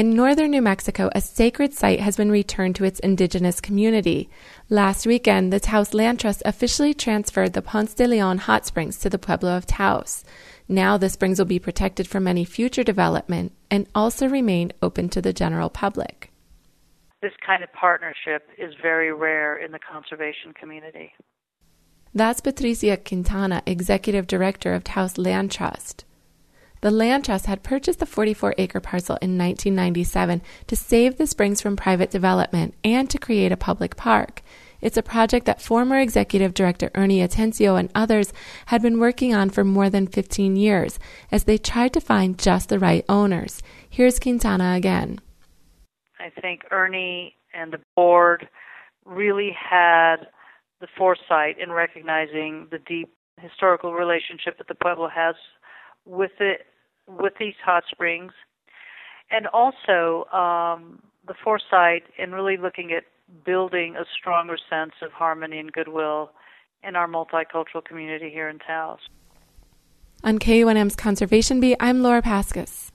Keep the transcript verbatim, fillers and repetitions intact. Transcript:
In northern New Mexico, a sacred site has been returned to its indigenous community. Last weekend, the Taos Land Trust officially transferred the Ponce de Leon hot springs to the Pueblo of Taos. Now the springs will be protected from any future development and also remain open to the general public. This kind of partnership is very rare in the conservation community. That's Patricia Quintana, Executive Director of Taos Land Trust. The Land Trust had purchased the forty-four acre parcel in nineteen ninety-seven to save the springs from private development and to create a public park. It's a project that former Executive Director Ernie Atencio and others had been working on for more than fifteen years as they tried to find just the right owners. Here's Quintana again. I think Ernie and the board really had the foresight in recognizing the deep historical relationship that the Pueblo has with it, with these hot springs, and also um, the foresight in really looking at building a stronger sense of harmony and goodwill in our multicultural community here in Taos. On K U N M's Conservation Beat, I'm Laura Paskus.